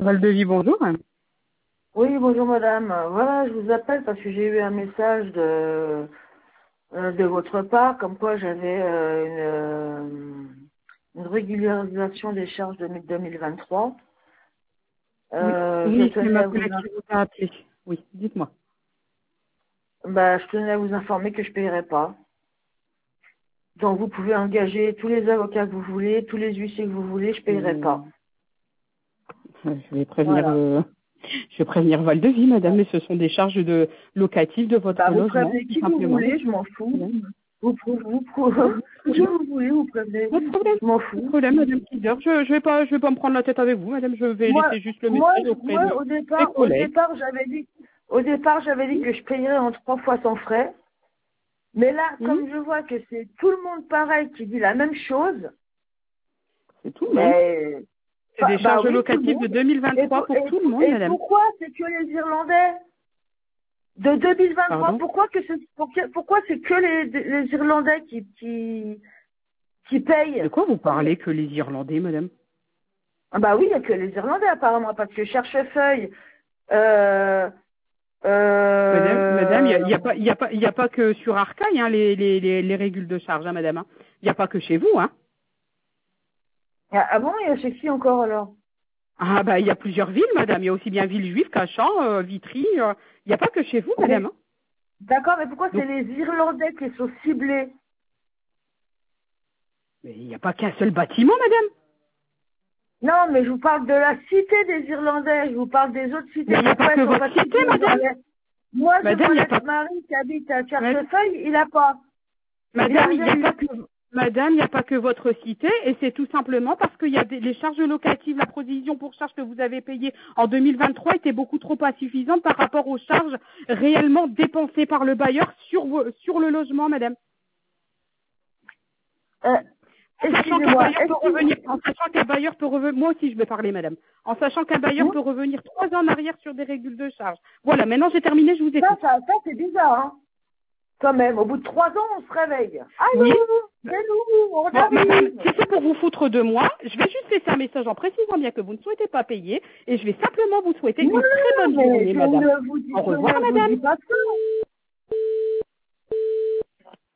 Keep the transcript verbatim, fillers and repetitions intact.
Val de Vie, bonjour. Oui, bonjour madame. Voilà, je vous appelle parce que j'ai eu un message de, euh, de votre part, comme quoi j'avais euh, une, euh, une régularisation des charges de deux mille vingt-trois. Oui, Euh, je oui, c'est tenais ma à vous, collègue qui vous a appelé. Oui, dites-moi. bah, je tenais à vous informer que je ne paierai pas. Donc vous pouvez engager tous les avocats que vous voulez, tous les huissiers que vous voulez, je ne paierai Euh, pas. Je vais prévenir, Voilà. euh, je vais prévenir Val de Vie, madame, mais ce sont des charges de locatives de Bah, votre vous logement, prévenez tout qui vous simplement. voulez, je m'en fous. Madame. Vous, prou- vous, prou- Oui, très qui bien. vous voulez, vous prévenez. Pas de problème. Je m'en Pas de fous. problème, madame Kider. Je, je vais pas, je vais pas me prendre la tête avec vous, madame. Je vais Moi, laisser juste le moi, message je- auprès moi, de au mes départ, au collègues. départ, j'avais dit, au départ, j'avais dit que je payerais en trois fois sans frais. Mais là, Mhm. comme je vois que c'est tout le monde pareil qui dit la même chose, C'est tout le monde. ben, C'est bah, des bah charges oui, tout le locatives de monde. Et, deux mille vingt-trois pour- pour et, tout le monde, et madame. pourquoi c'est que les Irlandais de deux mille vingt-trois? Pardon? Pourquoi que c'est, pourquoi, pourquoi c'est que les, les Irlandais qui, qui, qui De payent? quoi vous parlez que les Irlandais, madame? Ah bah oui, il n'y a que les Irlandais apparemment, parce que Cherchefeuille, euh, Madame, madame, il euh, n'y a, il y a pas, il y a pas, il y a pas que sur Arcaille, hein, les, les, les, les régules de charge, hein, madame. Il n'y a pas que chez vous, hein. ah ah bon, il y a chez qui encore alors? Ah bah il y a plusieurs villes, madame. Il y a aussi bien Villejuif, Cachan, euh, Vitry. euh, Il n'y a pas que chez vous, madame. Mais- hein. D'accord, mais pourquoi c'est Donc, les Irlandais qui sont ciblés? mais il n'y a pas qu'un seul bâtiment, madame. Non, mais je vous parle de la cité des Irlandais, je vous parle des autres Mais cités. il n'y a pas Pourquoi que elles sont votre pas cité, ciblées aux madame. Irlandais? Moi, j'ai Madame, il mon n'y a pas, ex-mari qui habite à Mad- Cherchefeuille, il a pas. Il a madame, il rien n'y a eu. pas que, madame, il n'y a pas que votre cité, et c'est tout simplement parce qu'il y a des, les charges locatives, la provision pour charges que vous avez payées en deux mille vingt-trois était beaucoup trop insuffisante par rapport aux charges réellement dépensées par le bailleur sur, vos- sur le logement, madame. Euh, En sachant qu'un excusez-moi, bailleur peut excusez-moi. revenir, en sachant qu'un bailleur peut revenir, moi aussi je vais parler, madame. En sachant qu'un bailleur Hein? peut revenir trois ans en arrière sur des régules de charge. Voilà, maintenant j'ai terminé, je vous Ça, écoute. ça, ça c'est bizarre, hein. Quand même, au bout de trois ans, on se réveille. Oui. Allô, c'est nous, on Bon, madame, arrive. si c'est pour vous foutre de moi, je vais juste laisser un message en précisant bien que vous ne souhaitez pas payer, et je vais simplement vous souhaiter Non, une très bonne mais journée, je madame. ne vous dis, Au je revoir, ne vous madame. dis pas ça.